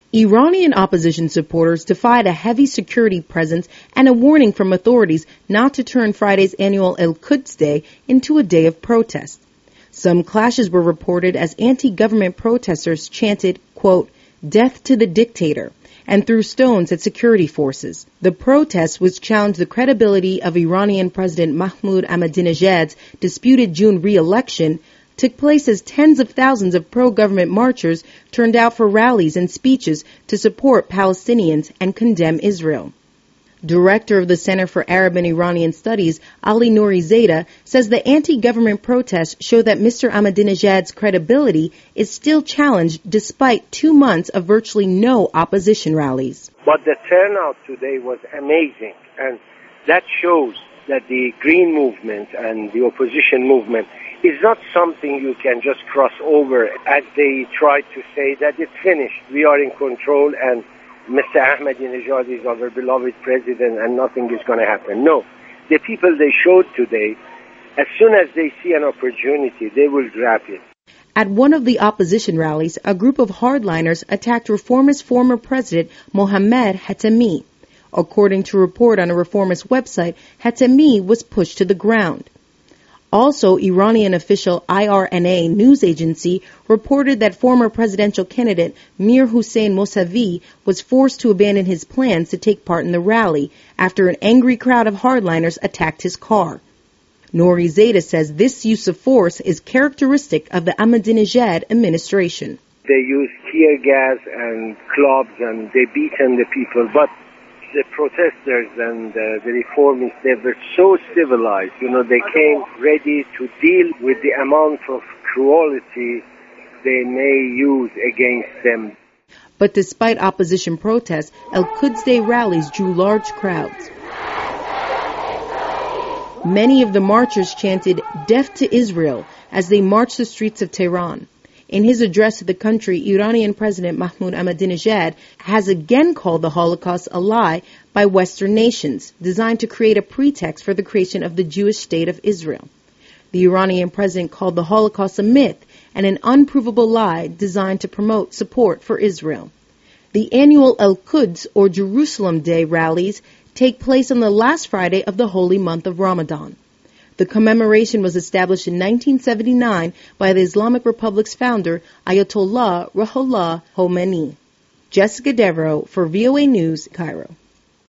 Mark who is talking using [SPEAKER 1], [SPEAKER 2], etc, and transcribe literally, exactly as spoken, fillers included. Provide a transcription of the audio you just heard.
[SPEAKER 1] Iranian opposition supporters defied a heavy security presence and a warning from authorities not to turn Friday's annual Al-Quds Day into a day of protest. Some clashes were reported as anti-government protesters chanted, quote, "Death to the dictator," and threw stones at security forces. The protests, which challenged the credibility of Iranian President Mahmoud Ahmadinejad's disputed June re-election, took place as tens of thousands of pro-government marchers turned out for rallies and speeches to support Palestinians and condemn Israel. Director of the Center for Arab and Iranian Studies, Ali Nourizadeh, says the anti-government protests show that Mister Ahmadinejad's credibility is still challenged despite two months of virtually no opposition rallies.
[SPEAKER 2] But the turnout today was amazing, and that shows that the Green movement and the opposition movement is not something you can just cross over as they try to say that it's finished. We are in control and Mister Ahmadinejad is our beloved president and nothing is going to happen. No. The people they showed today, as soon as they see an opportunity, they will grab it.
[SPEAKER 1] At one of the opposition rallies, a group of hardliners attacked reformist former president Mohammad Khatami. According to a report on a reformist website, Khatami was pushed to the ground. Also, Iranian official I R N A news agency reported that former presidential candidate Mir Hossein Mousavi was forced to abandon his plans to take part in the rally after an angry crowd of hardliners attacked his car. Nourizadeh says this use of force is characteristic of the Ahmadinejad administration.
[SPEAKER 2] They use tear gas and clubs and they beaten the people, but the protesters and uh, the reformists, they were so civilized. You know, they came ready to deal with the amount of cruelty they may use against them.
[SPEAKER 1] But despite opposition protests, Al-Quds Day rallies drew large crowds. Many of the marchers chanted, "Death to Israel," as they marched the streets of Tehran. In his address to the country, Iranian President Mahmoud Ahmadinejad has again called the Holocaust a lie by Western nations, designed to create a pretext for the creation of the Jewish state of Israel. The Iranian president called the Holocaust a myth and an unprovable lie designed to promote support for Israel. The annual Al-Quds, or Jerusalem Day rallies, take place on the last Friday of the holy month of Ramadan. The commemoration was established in nineteen seventy-nine by the Islamic Republic's founder, Ayatollah Ruhollah Khomeini. Jessica Devereaux for V O A News, Cairo.